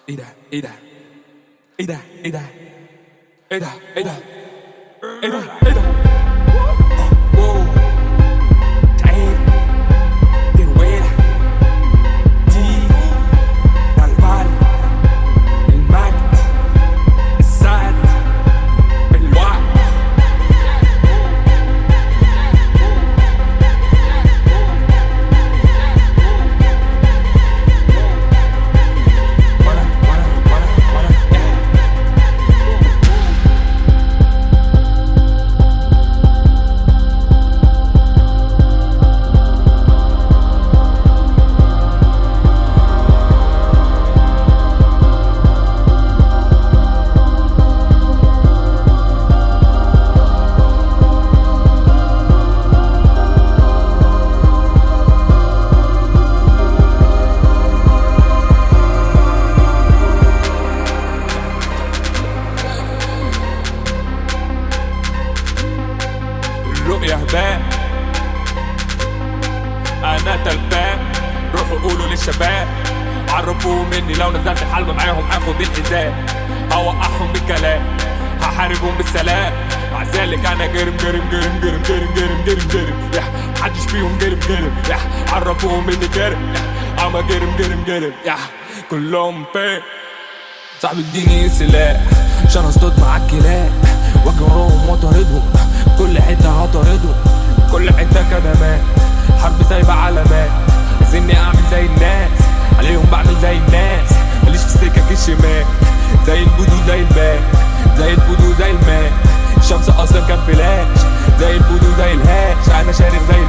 ايه ده ايه ده ايه ده ايه ده ايه ده ايه ده ايه ده ايه ده واو تعال ترويلة دي البال المجد السعد الوعد الرؤية هباء أنا تلبان روحوا قولوا للشباب عرفوهم إني لو نزلت الحلبة معاهم هاخد الحذاء هوقعهم بالكلام هحاربهم بالسلام مع ذلك أنا جرم جرم جرم جرم جرم جرم جرم جرم يا محدش فيهم جرم جرم يا عرفوهم إني جرم يا أما جرم جرم جرم يا كلهم فين صاحبي اديني سلاح عشان اصطاد مع الكلاب واجي وراهم واطاردهم كل حته هطاردهم كل حته كدمات حرب سايبه علامات عايزيني اعمل زي الناس عليهم بعمل زي الناس ماليش في السكك الشمال زي البودو زي الماء زي البودو زي الماء الشمس اصلا كان فلاش زي البودو زي الهاش انا شارب زي